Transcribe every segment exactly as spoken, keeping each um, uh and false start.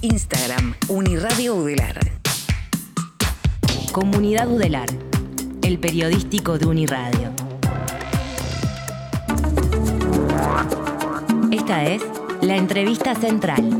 Instagram, Uniradio Udelar. Comunidad Udelar, el periodístico de Uniradio. Esta es la entrevista central.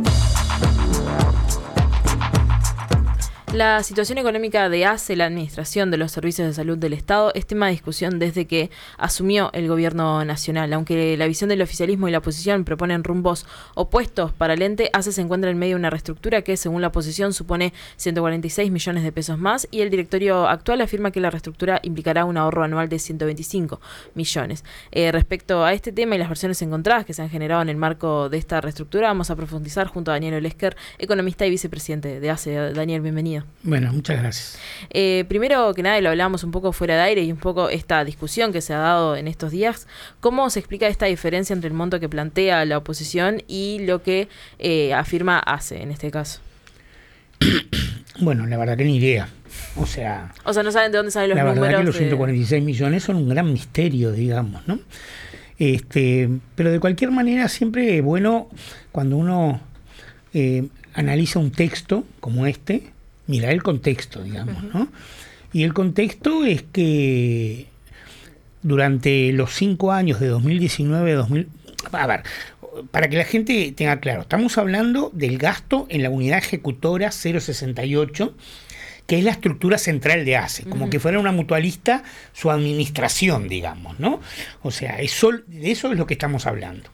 La situación económica de A C E, la Administración de los Servicios de Salud del Estado, es tema de discusión desde que asumió el gobierno nacional. Aunque la visión del oficialismo y la oposición proponen rumbos opuestos para el ente, A C E se encuentra en medio de una reestructura que, según la oposición, supone ciento cuarenta y seis millones de pesos más, y el directorio actual afirma que la reestructura implicará un ahorro anual de ciento veinticinco millones. Eh, respecto a este tema y las versiones encontradas que se han generado en el marco de esta reestructura, vamos a profundizar junto a Daniel Olesker, economista y vicepresidente de A C E. Daniel, bienvenido. Bueno, muchas gracias. Eh, primero que nada, y lo hablábamos un poco fuera de aire y un poco esta discusión que se ha dado en estos días, ¿cómo se explica esta diferencia entre el monto que plantea la oposición y lo que eh, afirma A C E en este caso? Bueno, la verdad que ni idea. O sea, o sea, no saben de dónde salen los la números. La verdad que los de... ciento cuarenta y seis millones son un gran misterio, digamos, ¿no? Este, pero de cualquier manera siempre es bueno cuando uno eh, analiza un texto como este, mirar el contexto, digamos, ¿no? Y el contexto es que durante los cinco años de dos mil diecinueve a dos mil... A ver, para que la gente tenga claro, estamos hablando del gasto en la unidad ejecutora cero sesenta y ocho, que es la estructura central de A C E, como uh-huh. que fuera una mutualista su administración, digamos, ¿no? O sea, eso, de eso es lo que estamos hablando.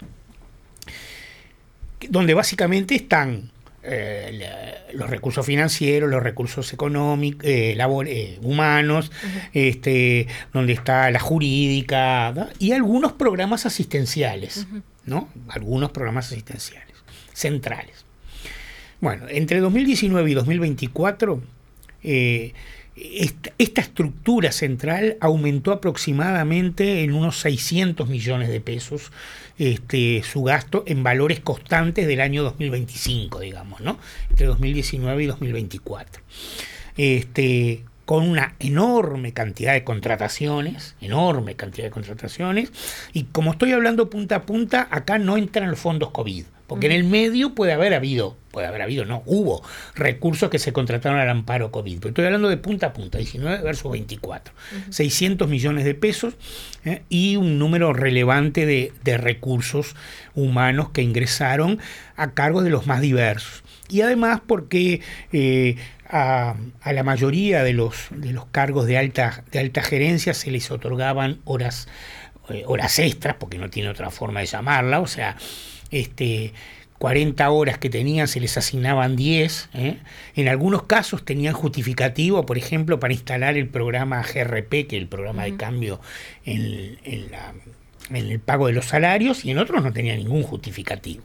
Donde básicamente están Eh, la, los recursos financieros, los recursos económicos, eh, labor, eh, humanos, uh-huh. este, donde está la jurídica, ¿no? Y algunos programas asistenciales, uh-huh. ¿no? Algunos programas asistenciales centrales. Bueno, entre dos mil diecinueve y dos mil veinticuatro, eh, esta, esta estructura central aumentó aproximadamente en unos seiscientos millones de pesos este, su gasto en valores constantes del año dos mil veinticinco, digamos, ¿no? Entre dos mil diecinueve y dos mil veinticuatro. Este, con una enorme cantidad de contrataciones, enorme cantidad de contrataciones, y como estoy hablando punta a punta, acá no entran los fondos COVID, porque uh-huh. en el medio puede haber habido, puede haber habido, no, hubo recursos que se contrataron al amparo COVID, pero estoy hablando de punta a punta, diecinueve versus veinticuatro, uh-huh. seiscientos millones de pesos eh, y un número relevante de, de recursos humanos que ingresaron a cargo de los más diversos. Y además porque eh, a, a la mayoría de los, de los cargos de alta, de alta gerencia se les otorgaban horas, eh, horas extras, porque no tiene otra forma de llamarla, o sea, este, cuarenta horas que tenían se les asignaban diez, ¿eh? En algunos casos tenían justificativo, por ejemplo, para instalar el programa G R P, que es el programa uh-huh. de cambio en, en, la, en el pago de los salarios, y en otros no tenía ningún justificativo.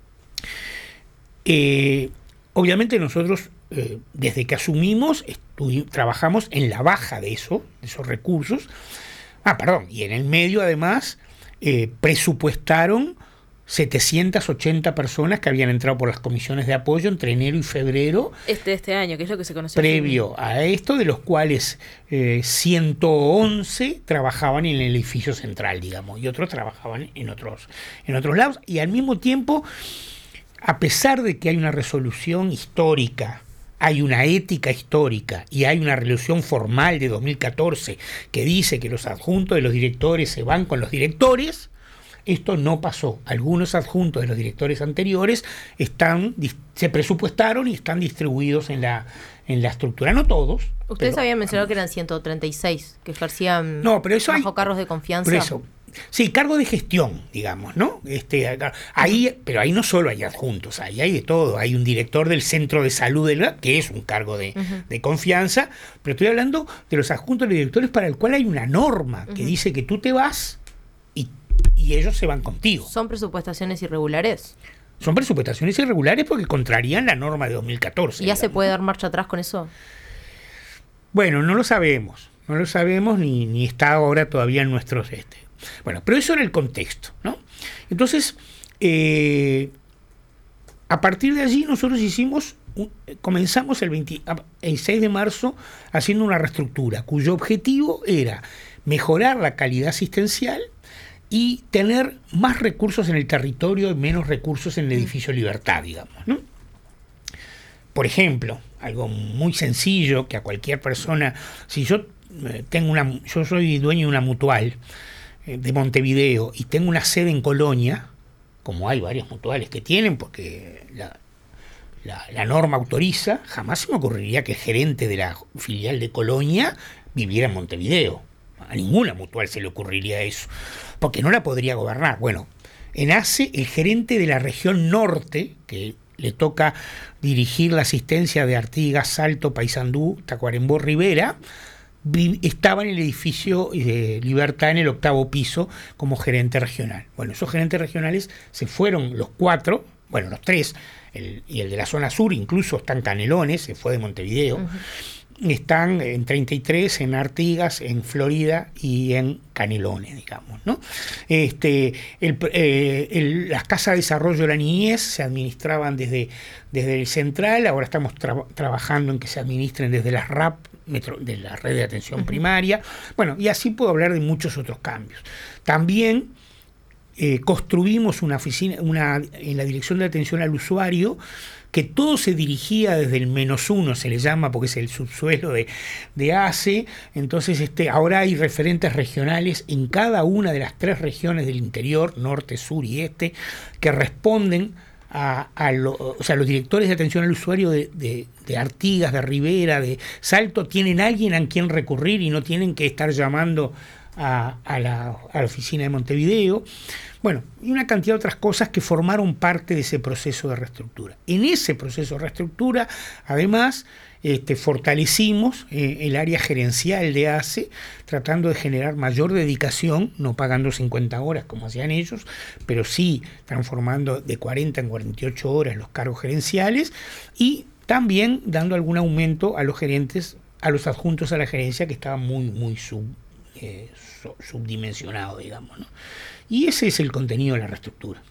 Eh, obviamente nosotros, eh, desde que asumimos, estu- trabajamos en la baja de eso, de esos recursos. Ah, perdón, y en el medio además eh, presupuestaron setecientas ochenta personas que habían entrado por las comisiones de apoyo entre enero y febrero. Este, este año, que es lo que se conoció. Previo a esto, de los cuales eh, ciento once trabajaban en el edificio central, digamos, y otros trabajaban en otros, en otros lados. Y al mismo tiempo, a pesar de que hay una resolución histórica, hay una ética histórica y hay una resolución formal de dos mil catorce que dice que los adjuntos de los directores se van con los directores, esto no pasó. Algunos adjuntos de los directores anteriores están, se presupuestaron y están distribuidos en la, en la estructura. No todos. Ustedes pero, habían mencionado que eran ciento treinta y seis, que ejercían no, pero eso bajo hay, cargos de confianza. Por eso, sí, cargo de gestión, digamos, ¿no? Este, ahí, pero ahí no solo hay adjuntos, ahí hay de todo. Hay un director del centro de salud, del, que es un cargo de, uh-huh. de confianza, pero estoy hablando de los adjuntos de los directores para el cual hay una norma que uh-huh. dice que tú te vas y, y ellos se van contigo. ¿Son presupuestaciones irregulares? Son presupuestaciones irregulares porque contrarían la norma de dos mil catorce. ¿Y ya digamos. se puede dar marcha atrás con eso? Bueno, no lo sabemos. No lo sabemos ni, ni está ahora todavía en nuestros... Este. Bueno, pero eso era el contexto, ¿no? Entonces, eh, a partir de allí nosotros hicimos, un, comenzamos el veintiséis de marzo haciendo una reestructura cuyo objetivo era mejorar la calidad asistencial y tener más recursos en el territorio y menos recursos en el edificio Libertad, digamos, ¿no? por ejemplo, algo muy sencillo que a cualquier persona, si yo eh, tengo una, yo soy dueño de una mutual eh, de Montevideo y tengo una sede en Colonia, como hay varias mutuales que tienen, porque la, la, la norma autoriza, jamás se me ocurriría que el gerente de la filial de Colonia viviera en Montevideo. A ninguna mutual se le ocurriría eso, porque no la podría gobernar. Bueno, en ACE, el gerente de la región norte, que le toca dirigir la asistencia de Artigas, Salto, Paysandú, Tacuarembó, Rivera, vi, estaba en el edificio de Libertad, en el octavo piso, como gerente regional. Bueno, esos gerentes regionales se fueron los cuatro, bueno, los tres, el, y el de la zona sur incluso está en Canelones, se fue de Montevideo. Uh-huh. Están en treinta y tres, en Artigas, en Florida y en Canelones, digamos, ¿no? Este, el, eh, el, las casas de desarrollo de la niñez se administraban desde, desde el central, ahora estamos tra- trabajando en que se administren desde las R A P, metro, de la red de atención uh-huh. primaria. Bueno, y así puedo hablar de muchos otros cambios. También eh, construimos una oficina, una, en la dirección de atención al usuario, que todo se dirigía desde el menos uno, se le llama, porque es el subsuelo de, de ACE. Entonces este, ahora hay referentes regionales en cada una de las tres regiones del interior, norte, sur y este, que responden a, a lo, o sea, los directores de atención al usuario de, de, de Artigas, de Rivera, de Salto, tienen alguien a quien recurrir y no tienen que estar llamando a, a, la, a la oficina de Montevideo. Bueno, y una cantidad de otras cosas que formaron parte de ese proceso de reestructura. En ese proceso de reestructura, además, este, fortalecimos eh, el área gerencial de ACE, tratando de generar mayor dedicación, no pagando cincuenta horas como hacían ellos, pero sí transformando de cuarenta en cuarenta y ocho horas los cargos gerenciales, y también dando algún aumento a los gerentes, a los adjuntos a la gerencia, que estaban muy, muy sub, eh, subdimensionados, digamos, ¿no? Y ese es el contenido de la reestructura.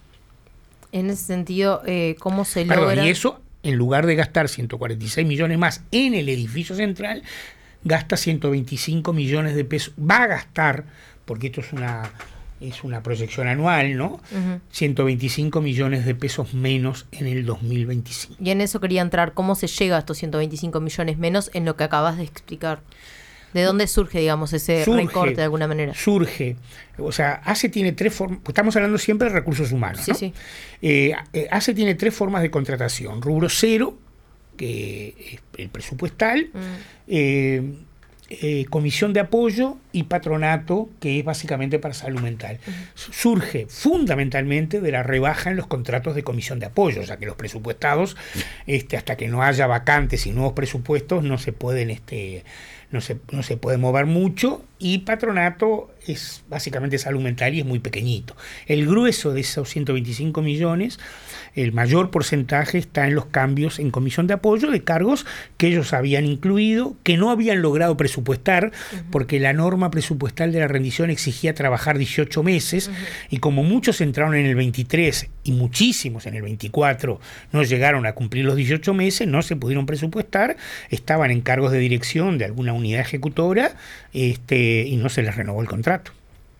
En ese sentido, eh, ¿cómo se Perdón, logra? Y eso, en lugar de gastar ciento cuarenta y seis millones más en el edificio central, gasta ciento veinticinco millones de pesos. Va a gastar, porque esto es una, es una proyección anual, ¿no? Uh-huh. ciento veinticinco millones de pesos menos en el dos mil veinticinco. Y en eso quería entrar, ¿cómo se llega a estos ciento veinticinco millones menos en lo que acabas de explicar? ¿De dónde surge, digamos, ese surge, recorte de alguna manera? Surge, o sea, ACE tiene tres formas, estamos hablando siempre de recursos humanos, sí, ¿no? Sí. Eh, ACE tiene tres formas de contratación: rubro cero, que es el presupuestal, mm. eh, eh, comisión de apoyo y patronato, que es básicamente para salud mental. Uh-huh. Surge fundamentalmente de la rebaja en los contratos de comisión de apoyo, o sea que los presupuestados, este, hasta que no haya vacantes y nuevos presupuestos, no se pueden... Este, No se, no se puede mover mucho, y patronato es básicamente salud mental y es muy pequeñito. El grueso de esos ciento veinticinco millones, el mayor porcentaje está en los cambios en comisión de apoyo de cargos que ellos habían incluido, que no habían logrado presupuestar, uh-huh. porque la norma presupuestal de la rendición exigía trabajar dieciocho meses, uh-huh. y como muchos entraron en el veintitrés y muchísimos en el veinticuatro no llegaron a cumplir los dieciocho meses, no se pudieron presupuestar, estaban en cargos de dirección de alguna unidad ejecutora, este, y no se les renovó el contrato.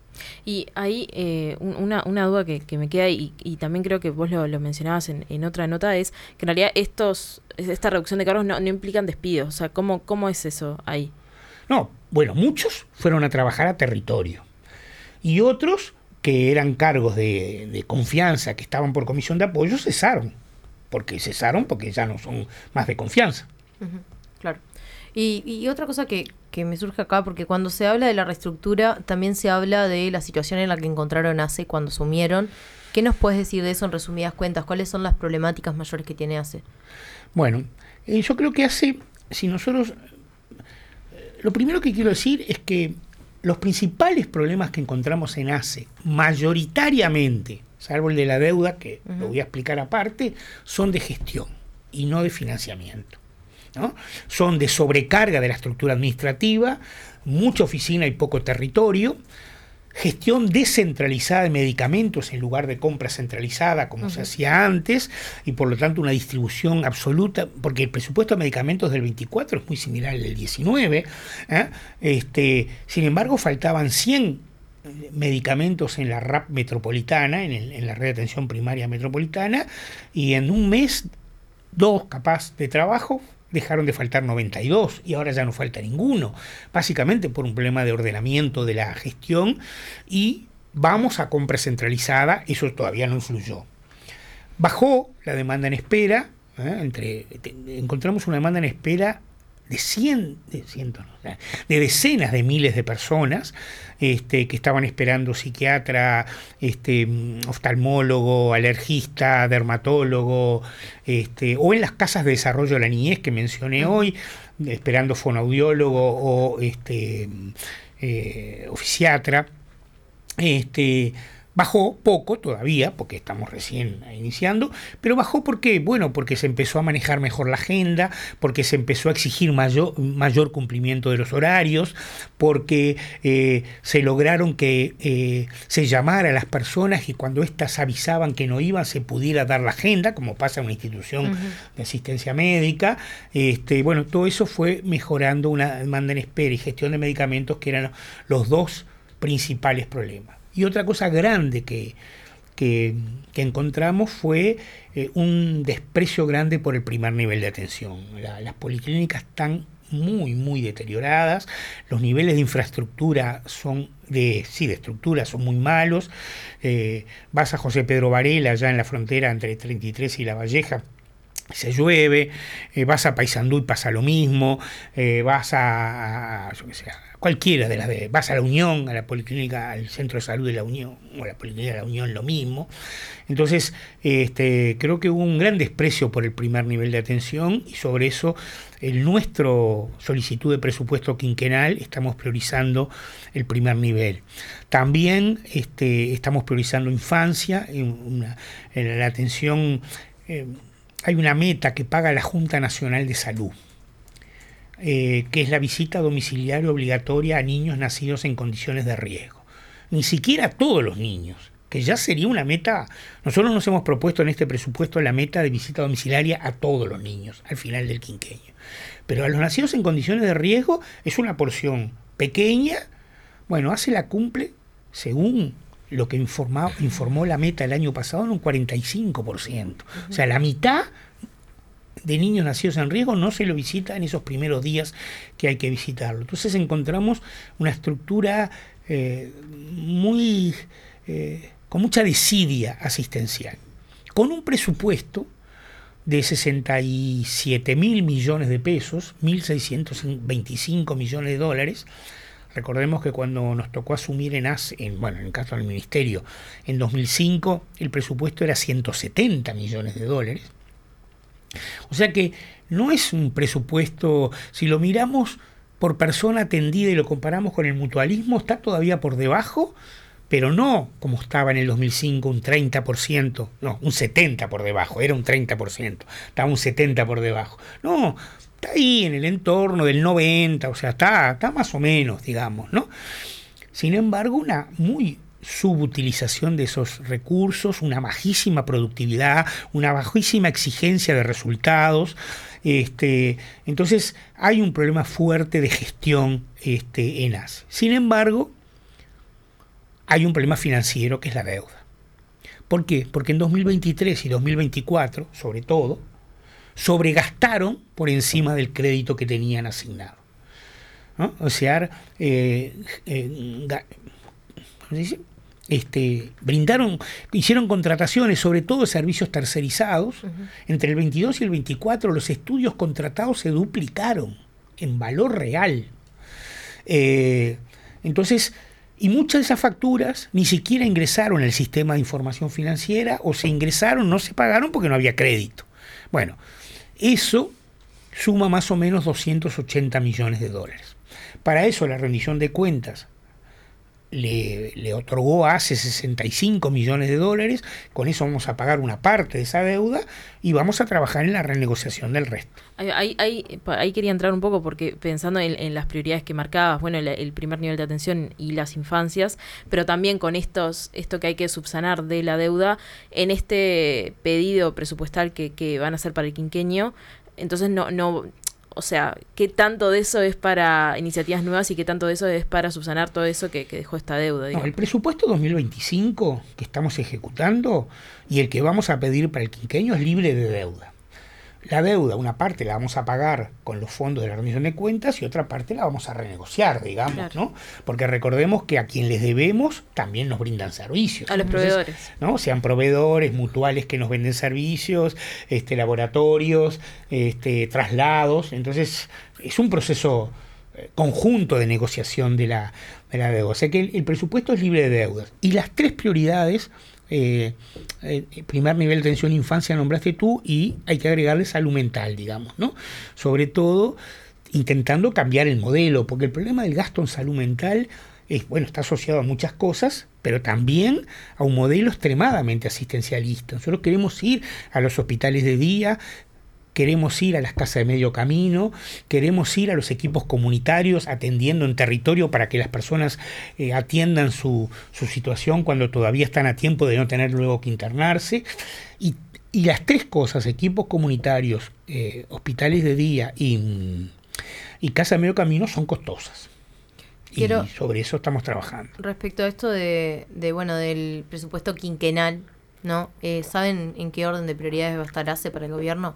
Y ahí eh, una, una duda que, que me queda, y, y también creo que vos lo, lo mencionabas en, en otra nota, es que en realidad estos esta reducción de cargos no, no implican despidos. O sea, ¿cómo, cómo es eso ahí? No, bueno, muchos fueron a trabajar a territorio, y otros que eran cargos de, de confianza, que estaban por comisión de apoyo, cesaron, porque cesaron porque ya no son más de confianza. Uh-huh, claro. Y, y otra cosa que, que me surge acá, porque cuando se habla de la reestructura, también se habla de la situación en la que encontraron ACE cuando asumieron. ¿Qué nos puedes decir de eso en resumidas cuentas? ¿Cuáles son las problemáticas mayores que tiene ACE? Bueno, eh, yo creo que ACE, si nosotros... Lo primero que quiero decir es que los principales problemas que encontramos en ACE, mayoritariamente, salvo el de la deuda, que uh-huh. lo voy a explicar aparte, son de gestión y no de financiamiento, ¿no? Son de sobrecarga de la estructura administrativa, mucha oficina y poco territorio, gestión descentralizada de medicamentos en lugar de compra centralizada como uh-huh. se hacía antes, y por lo tanto una distribución absoluta, porque el presupuesto de medicamentos del veinticuatro es muy similar al del diecinueve, ¿eh? este, sin embargo faltaban cien medicamentos en la R A P metropolitana, en, el, en la red de atención primaria metropolitana, y en un mes dos capaz de trabajo, dejaron de faltar noventa y dos y ahora ya no falta ninguno, básicamente por un problema de ordenamiento de la gestión, y vamos a compra centralizada, eso todavía no influyó. Bajó la demanda en espera, ¿eh? Entre, te, encontramos una demanda en espera de cien, de cientos, no, de decenas de miles de personas este, que estaban esperando psiquiatra, este, oftalmólogo, alergista, dermatólogo, este, o en las casas de desarrollo de la niñez que mencioné hoy, esperando fonoaudiólogo o este, eh, o fisiatra. Este, bajó poco todavía, porque estamos recién iniciando, pero bajó ¿por qué? Bueno, porque se empezó a manejar mejor la agenda, porque se empezó a exigir mayor, mayor cumplimiento de los horarios, porque eh, se lograron que eh, se llamara a las personas y cuando éstas avisaban que no iban se pudiera dar la agenda, como pasa en una institución uh-huh. de asistencia médica. Este, bueno, todo eso fue mejorando una demanda en espera y gestión de medicamentos, que eran los dos principales problemas. Y otra cosa grande que, que, que encontramos fue eh, un desprecio grande por el primer nivel de atención. La, las policlínicas están muy, muy deterioradas, los niveles de infraestructura son de, sí, de estructura son muy malos. Eh, vas a José Pedro Varela, allá en la frontera entre treinta y tres y La Valleja, se llueve, eh, vas a Paysandú y pasa lo mismo, eh, vas a, a yo qué sé, cualquiera de las de, vas a la Unión, a la policlínica, al centro de salud de la Unión, o a la policlínica de la Unión, lo mismo. Entonces, este, creo que hubo un gran desprecio por el primer nivel de atención, y sobre eso, en nuestro solicitud de presupuesto quinquenal, estamos priorizando el primer nivel. También este, estamos priorizando infancia, en, una, en la atención. Eh, Hay una meta que paga la Junta Nacional de Salud, eh, que es la visita domiciliaria obligatoria a niños nacidos en condiciones de riesgo. Ni siquiera a todos los niños, que ya sería una meta. Nosotros nos hemos propuesto en este presupuesto la meta de visita domiciliaria a todos los niños al final del quinquenio. Pero a los nacidos en condiciones de riesgo es una porción pequeña. Bueno, hace la cumple, según lo que informó, informó la meta el año pasado, en un cuarenta y cinco por ciento. O sea, la mitad de niños nacidos en riesgo no se lo visita en esos primeros días que hay que visitarlo. Entonces encontramos una estructura eh, muy eh, con mucha desidia asistencial, con un presupuesto de sesenta y siete mil millones de pesos, mil seiscientos veinticinco millones de dólares. Recordemos que cuando nos tocó asumir en A S E, en, bueno, en el caso del Ministerio, en dos mil cinco, el presupuesto era ciento setenta millones de dólares. O sea que no es un presupuesto, si lo miramos por persona atendida y lo comparamos con el mutualismo, está todavía por debajo, pero no como estaba en el dos mil cinco, un treinta por ciento, no, un setenta por debajo, era un treinta por ciento, estaba un setenta por debajo. No, está ahí en el entorno del noventa, o sea, está, está más o menos, digamos, ¿no? Sin embargo, una muy subutilización de esos recursos, una bajísima productividad, una bajísima exigencia de resultados. Este, entonces, hay un problema fuerte de gestión este, en A S E. Sin embargo, hay un problema financiero que es la deuda. ¿Por qué? Porque en dos mil veintitrés y dos mil veinticuatro, sobre todo, sobregastaron por encima del crédito que tenían asignado, ¿no? O sea, eh, eh, ¿cómo se dice? Este, brindaron, hicieron contrataciones, sobre todo de servicios tercerizados. Uh-huh. Entre el veintidós y el veinticuatro los estudios contratados se duplicaron en valor real. Eh, entonces, y muchas de esas facturas ni siquiera ingresaron al sistema de información financiera, o se ingresaron, no se pagaron porque no había crédito. Bueno, eso suma más o menos doscientos ochenta millones de dólares. Para eso la rendición de cuentas le, le otorgó a A S E sesenta y cinco millones de dólares. Con eso vamos a pagar una parte de esa deuda y vamos a trabajar en la renegociación del resto. Ahí, ahí, ahí quería entrar un poco porque pensando en, en las prioridades que marcabas, bueno, el, el primer nivel de atención y las infancias, pero también con estos esto que hay que subsanar de la deuda en este pedido presupuestal que, que van a hacer para el quinquenio. Entonces no no o sea, ¿qué tanto de eso es para iniciativas nuevas y qué tanto de eso es para subsanar todo eso que, que dejó esta deuda? No, el presupuesto dos mil veinticinco que estamos ejecutando y el que vamos a pedir para el quinquenio es libre de deuda. la deuda, una parte la vamos a pagar con los fondos de la rendición de cuentas y otra parte la vamos a renegociar, digamos, claro. ¿no? Porque recordemos que a quien les debemos también nos brindan servicios. A los Entonces, proveedores. ¿no? Sean proveedores, mutuales que nos venden servicios, este, laboratorios, este, traslados. Entonces, es un proceso conjunto de negociación de la, de la deuda. O sea que el, el presupuesto es libre de deudas. Y las tres prioridades... Eh, eh, primer nivel de atención infancia nombraste tú y hay que agregarle salud mental, digamos, ¿no? Sobre todo intentando cambiar el modelo, porque el problema del gasto en salud mental es, bueno, está asociado a muchas cosas, pero también a un modelo extremadamente asistencialista. Nosotros queremos ir a los hospitales de día, queremos ir a las casas de medio camino, queremos ir a los equipos comunitarios atendiendo en territorio para que las personas eh, atiendan su, su situación cuando todavía están a tiempo de no tener luego que internarse. Y, y las tres cosas, equipos comunitarios, eh, hospitales de día y, y casa de medio camino, son costosas. Quiero, y sobre eso estamos trabajando. Respecto a esto de, de bueno, del presupuesto quinquenal, ¿no? Eh, ¿Saben en qué orden de prioridades va a estar A C E para el gobierno?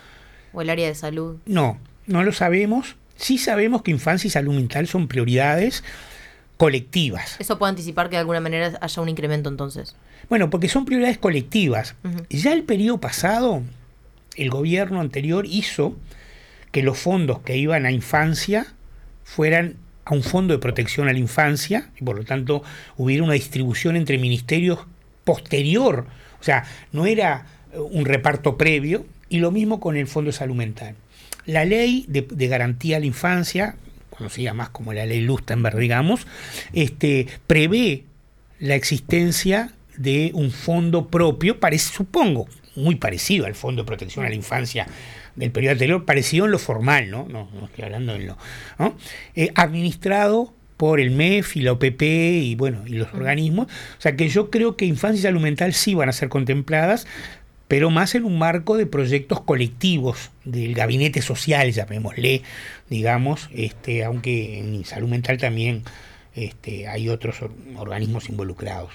¿O el área de salud? No, no lo sabemos. Sí sabemos que infancia y salud mental son prioridades colectivas. ¿Eso puede anticipar que de alguna manera haya un incremento entonces? Bueno, porque son prioridades colectivas. Uh-huh. Ya el periodo pasado, el gobierno anterior hizo que los fondos que iban a infancia fueran a un fondo de protección a la infancia y por lo tanto hubiera una distribución entre ministerios posterior. O sea, no era un reparto previo. Y lo mismo con el Fondo de Salud Mental. La ley de, de garantía a la infancia, conocida más como la ley Lustenberg, digamos, este, prevé la existencia de un fondo propio, parece, supongo, muy parecido al Fondo de Protección a la Infancia del periodo anterior, parecido en lo formal, ¿no? No, no estoy hablando en lo... ¿no? Eh, administrado por el M E F y la O P P y, bueno, y los organismos. O sea que yo creo que infancia y salud mental sí van a ser contempladas, pero más en un marco de proyectos colectivos del gabinete social, llamémosle, digamos, este, aunque en salud mental también este, hay otros or- organismos involucrados.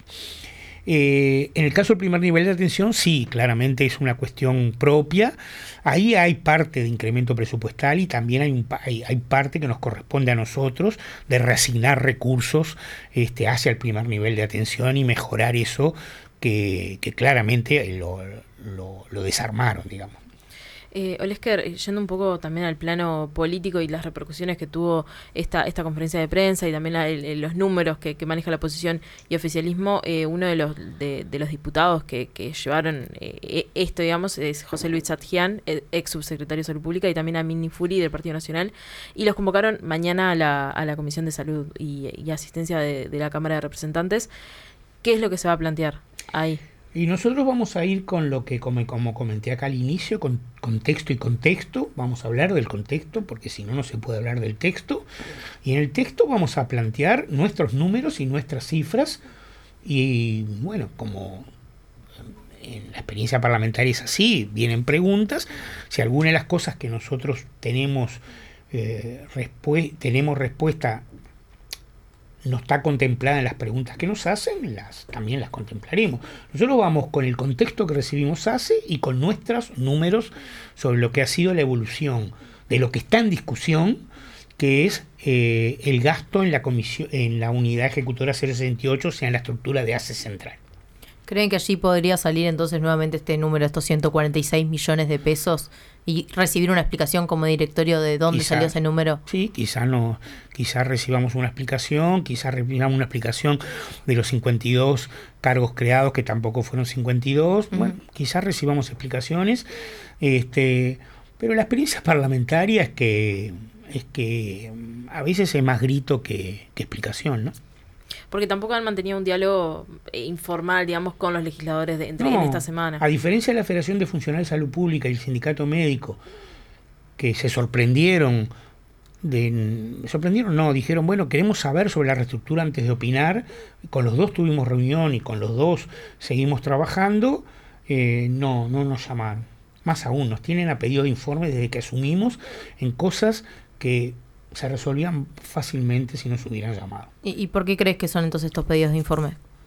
Eh, en el caso del primer nivel de atención, sí, claramente es una cuestión propia. Ahí hay parte de incremento presupuestal y también hay, un, hay, hay parte que nos corresponde a nosotros de reasignar recursos este, hacia el primer nivel de atención y mejorar eso que, que claramente lo, lo, lo desarmaron, digamos. Eh, Olesker, yendo un poco también al plano político y las repercusiones que tuvo esta esta conferencia de prensa y también la, el, los números que, que maneja la oposición y oficialismo, eh, uno de los de, de los diputados que, que llevaron eh, esto, digamos, es José Luis Satjian, ex subsecretario de Salud Pública, y también a Mini Furi del Partido Nacional, y los convocaron mañana a la, a la Comisión de Salud y, y Asistencia de, de la Cámara de Representantes. ¿Qué es lo que se va a plantear ahí? Y nosotros vamos a ir con lo que, como, como comenté acá al inicio, con contexto y contexto. Vamos a hablar del contexto, porque si no, no se puede hablar del texto. Y en el texto vamos a plantear nuestros números y nuestras cifras. Y bueno, como en la experiencia parlamentaria es así, vienen preguntas. Si alguna de las cosas que nosotros tenemos, eh, respu- tenemos respuesta no está contemplada en las preguntas que nos hacen, las también las contemplaremos. Nosotros vamos con el contexto que recibimos A C E y con nuestros números sobre lo que ha sido la evolución de lo que está en discusión, que es eh, el gasto en la comisión, en la unidad ejecutora cero sesenta y ocho, o sea, en la estructura de A C E central. ¿Creen que allí podría salir entonces nuevamente este número, estos ciento cuarenta y seis millones de pesos, y recibir una explicación como directorio de dónde Quizá, salió ese número? Sí, quizá no, quizá recibamos una explicación, quizá recibamos una explicación de los cincuenta y dos cargos creados, que tampoco fueron cincuenta y dos, uh-huh. Bueno, quizá recibamos explicaciones, este, pero la experiencia parlamentaria es que es que a veces es más grito que, que explicación, ¿no? Porque tampoco han mantenido un diálogo informal, digamos, con los legisladores de, entre, no, en esta semana. A diferencia de la Federación de Funcionarios de Salud Pública y el Sindicato Médico, que se sorprendieron, de, sorprendieron, no, dijeron, bueno, queremos saber sobre la reestructura antes de opinar, con los dos tuvimos reunión y con los dos seguimos trabajando, eh, no, no nos llamaron. Más aún, nos tienen a pedido de informe desde que asumimos en cosas que se resolvían fácilmente si nos hubieran llamado. ¿Y, ¿Y por qué crees que son entonces estos pedidos de informe?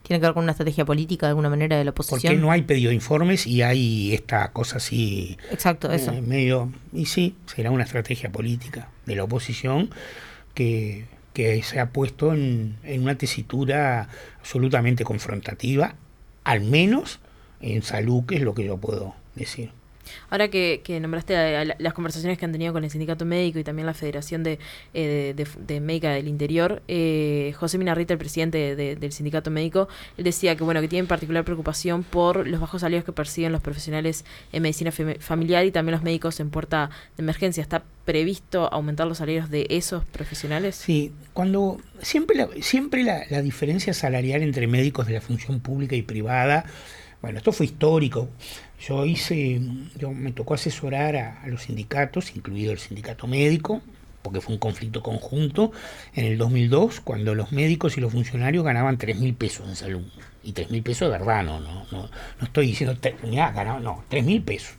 ¿Tiene que ver con una estrategia política de alguna manera de la oposición? Porque no hay pedido de informes y hay esta cosa así... Exacto, eso. Eh, medio, y sí, será una estrategia política de la oposición que, que se ha puesto en, en una tesitura absolutamente confrontativa, al menos en salud, que es lo que yo puedo decir. Ahora que, que nombraste a, a las conversaciones que han tenido con el sindicato médico y también la Federación de, eh, de, de, de Médica del Interior, eh, José Minarrita, el presidente de, de, del sindicato médico, él decía que bueno que tienen particular preocupación por los bajos salarios que perciben los profesionales en medicina fem- familiar y también los médicos en puerta de emergencia. ¿Está previsto aumentar los salarios de esos profesionales? Sí, cuando siempre la, siempre la, la diferencia salarial entre médicos de la función pública y privada, bueno, esto fue histórico. Yo hice, yo me tocó asesorar a, a los sindicatos, incluido el sindicato médico, porque fue un conflicto conjunto en el dos mil dos, cuando los médicos y los funcionarios ganaban tres mil pesos en salud. Y tres mil pesos de verdad, no, no, no, no estoy diciendo, ya, ganaban, no, tres mil pesos.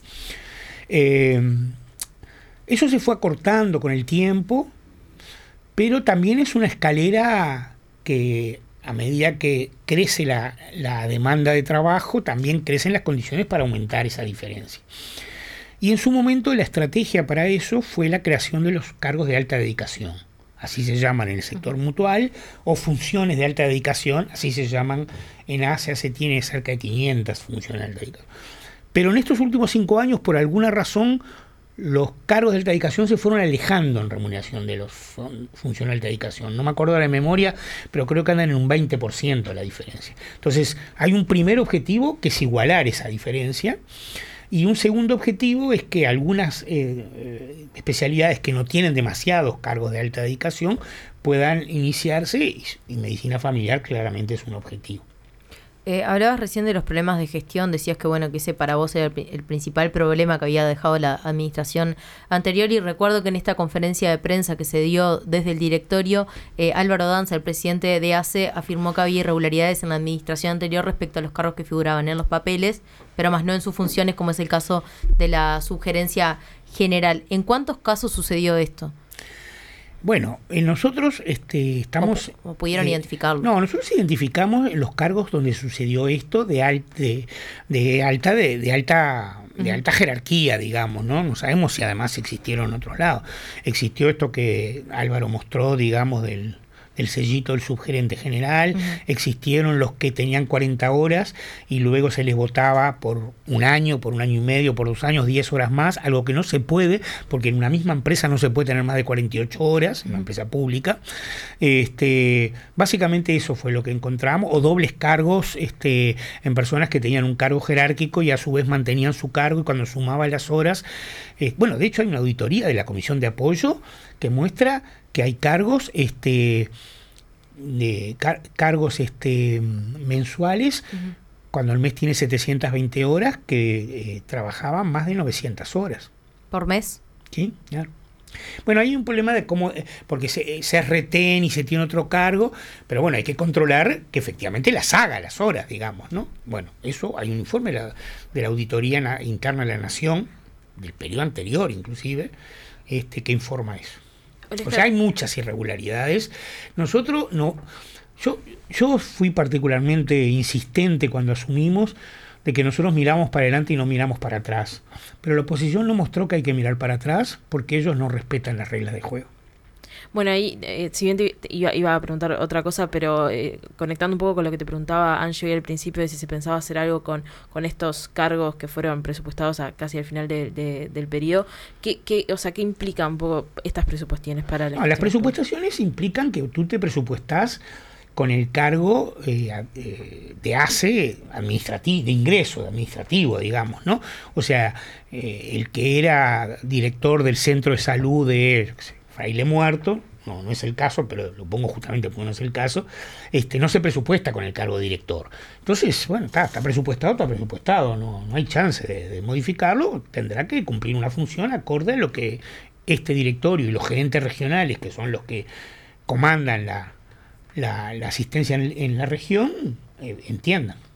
Eh, eso se fue acortando con el tiempo, pero también es una escalera que a medida que crece la, la demanda de trabajo, también crecen las condiciones para aumentar esa diferencia. Y en su momento la estrategia para eso fue la creación de los cargos de alta dedicación, así se llaman en el sector mutual, o funciones de alta dedicación, así se llaman en ACE, ACE tiene cerca de quinientas funciones de alta dedicación. Pero en estos últimos cinco años, por alguna razón, los cargos de alta dedicación se fueron alejando en remuneración de los funcionarios de alta dedicación. No me acuerdo de la memoria, pero creo que andan en un veinte por ciento la diferencia. Entonces, hay un primer objetivo que es igualar esa diferencia, y un segundo objetivo es que algunas eh, especialidades que no tienen demasiados cargos de alta dedicación puedan iniciarse, y, y medicina familiar claramente es un objetivo. Eh, hablabas recién de los problemas de gestión, decías que bueno que ese para vos era el, el principal problema que había dejado la administración anterior, y recuerdo que en esta conferencia de prensa que se dio desde el directorio, eh, Álvaro Danza, el presidente de ACE, afirmó que había irregularidades en la administración anterior respecto a los cargos que figuraban en los papeles, pero más no en sus funciones, como es el caso de la subgerencia general. ¿En cuántos casos sucedió esto? Bueno, eh, nosotros este, estamos... ¿O, o pudieron eh, identificarlo? No, nosotros identificamos los cargos donde sucedió esto de, al, de, de alta de, de alta de uh-huh. alta jerarquía, digamos, ¿no? No sabemos si además existieron en otros lados. Existió esto que Álvaro mostró, digamos, del... el sellito del subgerente general, uh-huh. existieron los que tenían cuarenta horas y luego se les votaba por un año, por un año y medio, por dos años, diez horas más, algo que no se puede, porque en una misma empresa no se puede tener más de cuarenta y ocho horas, en una empresa pública. Este, básicamente eso fue lo que encontramos, o dobles cargos este, en personas que tenían un cargo jerárquico y a su vez mantenían su cargo, y cuando sumaban las horas, eh, bueno, de hecho hay una auditoría de la Comisión de Apoyo que muestra que hay cargos este de car- cargos este mensuales uh-huh. cuando el mes tiene setecientas veinte horas que eh, trabajaban más de novecientas horas por mes. Sí, claro. Bueno, hay un problema de cómo, porque se, se reten y se tiene otro cargo, pero bueno, hay que controlar que efectivamente las haga las horas, digamos, ¿no? Bueno, eso hay un informe de la, de la Auditoría na, Interna de la Nación, del periodo anterior inclusive, este que informa eso. O sea, hay muchas irregularidades. Nosotros no, yo, yo fui particularmente insistente cuando asumimos de que nosotros miramos para adelante y no miramos para atrás. Pero la oposición no mostró que hay que mirar para atrás porque ellos no respetan las reglas de juego. Bueno, ahí, eh, si bien te iba, iba a preguntar otra cosa, pero eh, conectando un poco con lo que te preguntaba Angie hoy al principio de si se pensaba hacer algo con, con estos cargos que fueron presupuestados a, casi al final de, de, del periodo, ¿qué, qué, o sea, ¿qué implican un poco estas presupuestaciones para la no, las presupuestaciones implican que tú te presupuestás con el cargo eh, eh, de ACE administrativo, de ingreso administrativo, digamos, ¿no? O sea, eh, el que era director del centro de salud de Fraile Muerto, no, no es el caso, pero lo pongo justamente porque no es el caso, este, no se presupuesta con el cargo de director. Entonces, bueno, está, está presupuestado, está presupuestado, no, no hay chance de, de modificarlo, tendrá que cumplir una función acorde a lo que este directorio y los gerentes regionales, que son los que comandan la, la, la asistencia en, en la región, eh, entiendan. Ahora,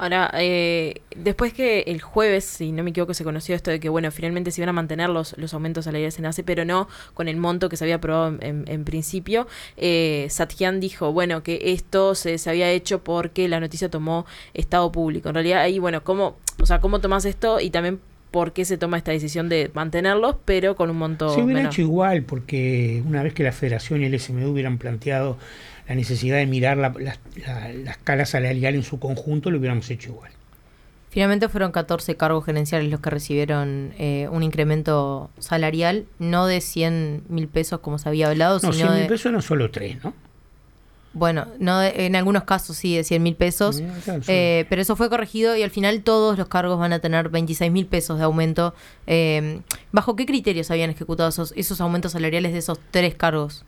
Ahora, eh, después que el jueves, si no me equivoco, se conoció esto de que, bueno, finalmente se iban a mantener los, los aumentos salariales en ACE, pero no con el monto que se había aprobado en, en, en principio, eh, Satjian dijo, bueno, que esto se, se había hecho porque la noticia tomó estado público. En realidad, ahí, bueno, ¿cómo, o sea, cómo tomás esto y también por qué se toma esta decisión de mantenerlos, pero con un monto se hubiera menor? hecho igual, porque una vez que la Federación y el S M U hubieran planteado la necesidad de mirar la, la, la, la escala salarial en su conjunto, lo hubiéramos hecho igual. Finalmente fueron catorce cargos gerenciales los que recibieron eh, un incremento salarial, no de cien mil pesos como se había hablado, No, sino cien mil de... pesos no solo tres, ¿no? Bueno, no de- en algunos casos sí de cien mil pesos, Eh, claro, sí. eh, pero eso fue corregido y al final todos los cargos van a tener veintiséis mil pesos de aumento. Eh, ¿Bajo qué criterios habían ejecutado esos, esos aumentos salariales de esos tres cargos?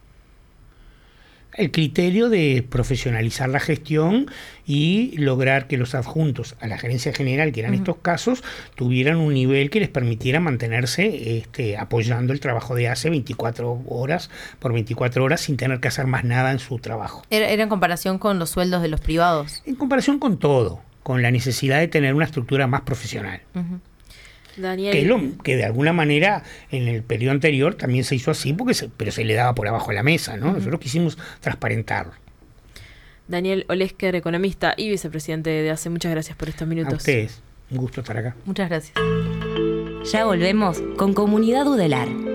El criterio de profesionalizar la gestión y lograr que los adjuntos a la gerencia general, que eran Ujú. estos casos, tuvieran un nivel que les permitiera mantenerse este, apoyando el trabajo de ACE veinticuatro horas por veinticuatro horas sin tener que hacer más nada en su trabajo. Era, era en comparación con los sueldos de los privados. En comparación con todo, con la necesidad de tener una estructura más profesional. Ujú. Daniel, Que, lo, que de alguna manera en el periodo anterior también se hizo así, porque se, pero se le daba por abajo de la mesa, ¿no? Nosotros quisimos transparentarlo. Daniel Olesker, economista y vicepresidente de ACE, muchas gracias por estos minutos. A ustedes, un gusto estar acá. Muchas gracias. Ya volvemos con Comunidad Udelar.